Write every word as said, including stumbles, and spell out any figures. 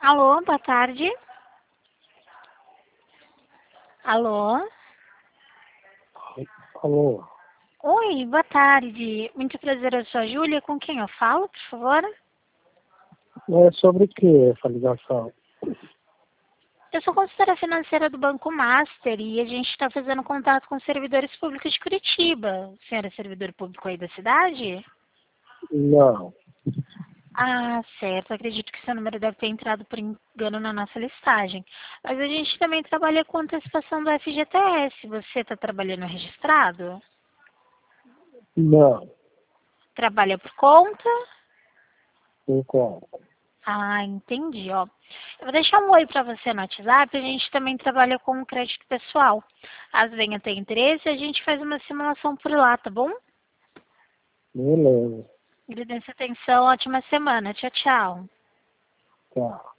Alô, boa tarde. Alô? Alô, Oi, boa tarde. Muito prazer, eu sou a Júlia. Com quem eu falo, por favor? é sobre o que essa ligação? Eu sou consultora financeira do Banco Master e a gente está fazendo contato com servidores públicos de Curitiba. O senhor é servidor público aí da cidade? Não, Ah, certo. Acredito que seu número deve ter entrado por engano na nossa listagem. Mas a gente também trabalha com antecipação do F G T S. Você está trabalhando registrado? não, Trabalha por conta? concordo. Ah, entendi, ó. Eu vou deixar um oi para você no WhatsApp, a gente também trabalha com crédito pessoal. Caso venha ter interesse, a gente faz uma simulação por lá, tá bom? Beleza, Agradeço a atenção, ótima semana. Tchau, tchau. tá.